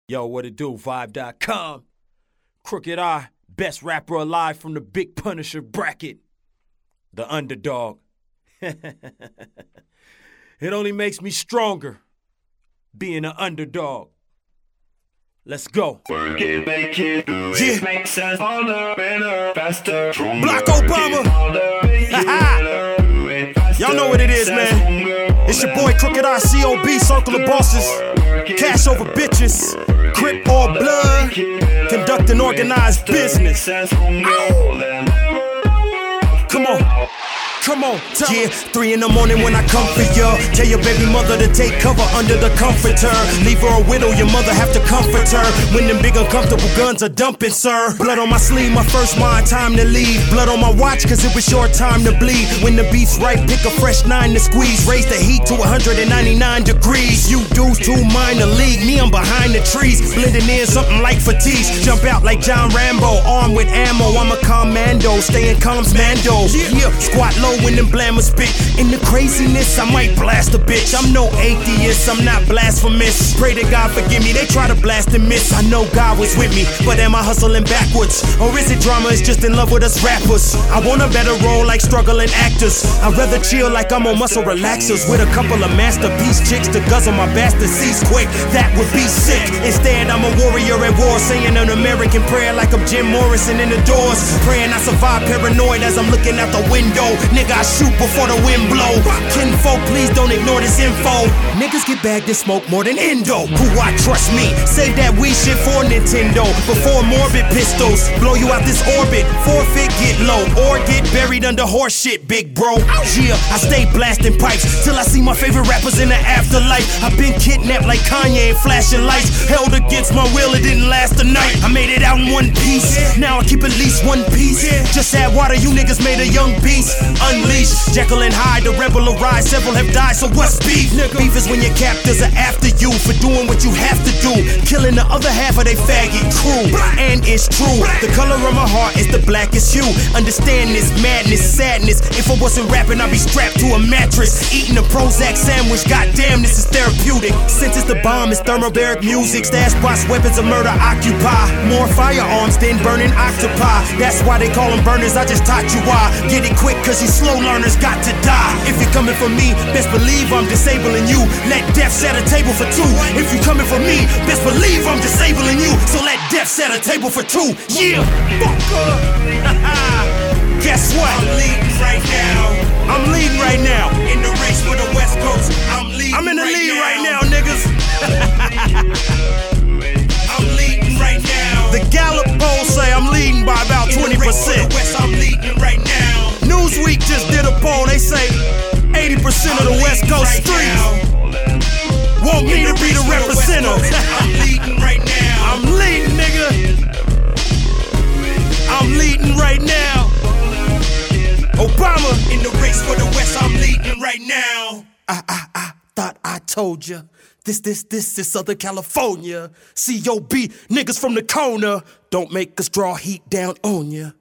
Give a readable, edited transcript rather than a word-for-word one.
Yo, what it do? Vibe.com. Crooked Eye, best rapper alive from the Big Punisher bracket. The underdog. It only makes me stronger being an underdog. Let's go. Work it, make it, do it, Yeah. makes us harder, better, faster, stronger. Block Work it Obama. harder, make it better, do it faster, Y'all know what it is, makes us man. stronger. It's your boy Crooked Eye, COB, Circle of Bosses. Cash over bitches, Crip or blood, conducting organized business. Come on. Come on, yeah, 3 in the morning when I come for ya. Tell your baby mother to take cover under the comforter. Leave her a widow, your mother have to comfort her. When them big uncomfortable guns are dumping, sir. Blood on my sleeve, my first mind, time to leave. Blood on my watch, cause it was your time to bleed. When the beef's right, pick a fresh 9 to squeeze. Raise the heat to 199 degrees. You dudes too minor league, me I'm behind the trees. Blending in something like fatigues. Jump out like John Rambo, armed with ammo. I'm a commando, staying calm's Mando. Yeah, squat low when them blammers spit. In the craziness, I might blast a bitch. I'm no atheist, I'm not blasphemous. Pray to God forgive me, they try to blast and miss. I know God was with me, but am I hustling backwards? Or is it drama is just in love with us rappers? I want a better role like struggling actors. I'd rather chill like I'm on muscle relaxers with a couple of masterpiece chicks to guzzle my bastard seats quick. That would be sick. Instead, I'm a warrior at war, saying an American prayer like I'm Jim Morrison in the Doors. Praying I survive paranoid as I'm looking out the window. Nigga, I shoot before the wind blow. Kinfolk, please don't ignore this info. Niggas get bagged and smoke more than Indo. Who I trust me? Save that weed shit for Nintendo. Before morbid pistols blow you out this orbit. Forfeit, get low, or get buried under horse shit, big bro. Yeah, I stay blasting pipes till I see my favorite rappers in the afterlife. I've been kidnapped like Kanye and flashing lights. Held against my will, it didn't last a night. I made it out in one piece. Now I keep at least one piece. Just add water, you niggas made a young beast. Unleashed, Jekyll and Hyde, the rebel arise. Several have died, so what's beef? Beef is when your captors are after you for doing what you have to do, killing the other half of they faggot crew. And it's true, the color of my heart is the blackest hue. Understand this madness, sadness. If I wasn't rapping, I'd be strapped to a mattress, eating a Prozac sandwich. Goddamn, this is therapeutic. Since it's the bomb, it's thermobaric music. Stash spots, weapons of murder occupy. More firearms than burning octopi. That's why they call them burners. I just taught you why. Get it quick, cause you slow learners got to die. If you're coming for me, best believe I'm disabling you. Let death set a table for two. If you coming for me, best believe I'm disabling you. So let death set a table for two. Yeah, fucker. Guess what? I'm leading right now. I'm leading right now. In the race for the West Coast, I'm leading. I'm in the lead right now, niggas. I'm leading right now. The Gallup poll say I'm leading by about 20%. West, I'm leading right now. Newsweek just did a poll. They say 80% of the West Coast streets want me to be the representative. I'm leading right now. I'm leading, nigga. I'm leading right now. Obama in the race for the West. I'm leading right now. I thought I told ya. This is Southern California. COB, niggas from the corner. Don't make us draw heat down on ya.